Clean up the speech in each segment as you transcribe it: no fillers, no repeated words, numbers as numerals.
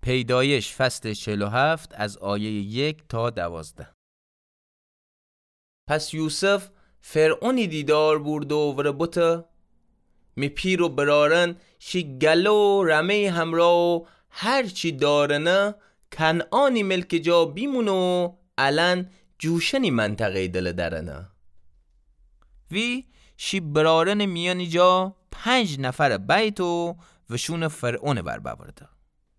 پیدایش فصل 47 از آیه 1 تا 12. پس یوسف فرعونی دیدار برد و وربوته می پیر و برارن شی گلو رمه همراه و هرچی دارنه کنعانی ملک جا بیمونو الان جوشنی منطقه دل درنه وی شی برارن میانی جا 5 نفر بیتو وشون فرعون بر بورده.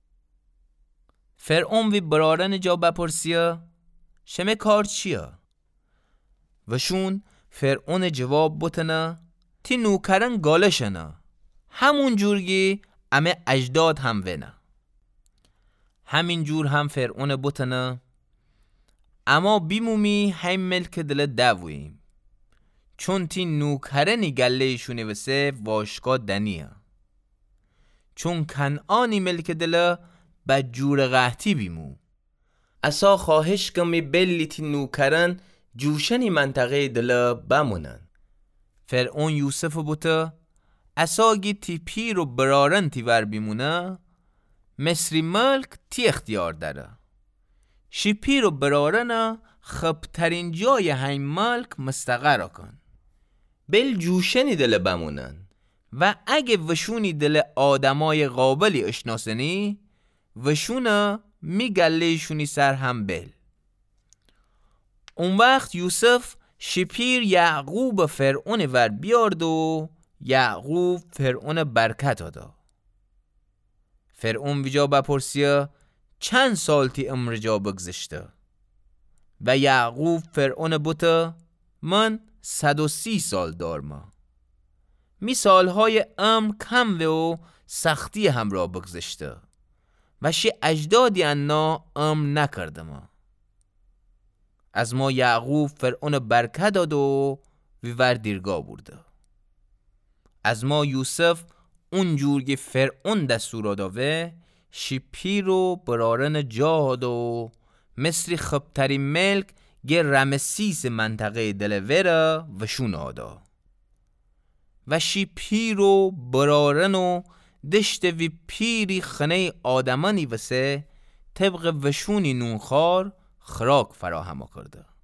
فرعون وی برارن جا بپرسیه شمه کار چیه؟ وشون فرعون جواب بوتنه تی نوکرن گالشنه همون جورگی امه اجداد هم ونه. همین جور هم فرعون بوتنه اما بیمومی هم ملک دل دویم چون تی نوکرنی گله شونه وسه واشکا دنیه چون کنعانی ملک دل بجور قحطی بیمو اسا خواهش کمی بلی تی نوکرن جوشنی منطقه دل بمونن. فرعون یوسف بوته اسا گی تی پیر و برارن تی ور بیمونه مصری ملک تی اختیار داره شی پیر و برارن خبترین جای همین ملک مستقر کن بل جوشنی دل بمونن و اگه وشونی دل آدمای قابلی اشناسنی وشونه می گله شونی سر هم بل. اون وقت یوسف شپیر یعقوب فرعون ور بیارد و یعقوب فرعون برکت دادا. فرعون ویجا بپرسیه چند سال تی عمر جا بگذشته و یعقوب فرعون بوته من 130 سال دارم. می سالهای کم و سختی هم را بگذشته و شی اجدادی انا نکردم. از ما یعقوب فرعون برکت داد و ویور دیرگاه برده. از ما یوسف اونجور که فرعون دستور داوه شی پیر و برارن جهاد و مصری خبترین ملک گه رمسیس منطقه دلوره و شون آدا و شی پیر و برارن و دشت وی پیری خنه آدمانی وسه طبق وشونی نونخار خراک فراهم کرده.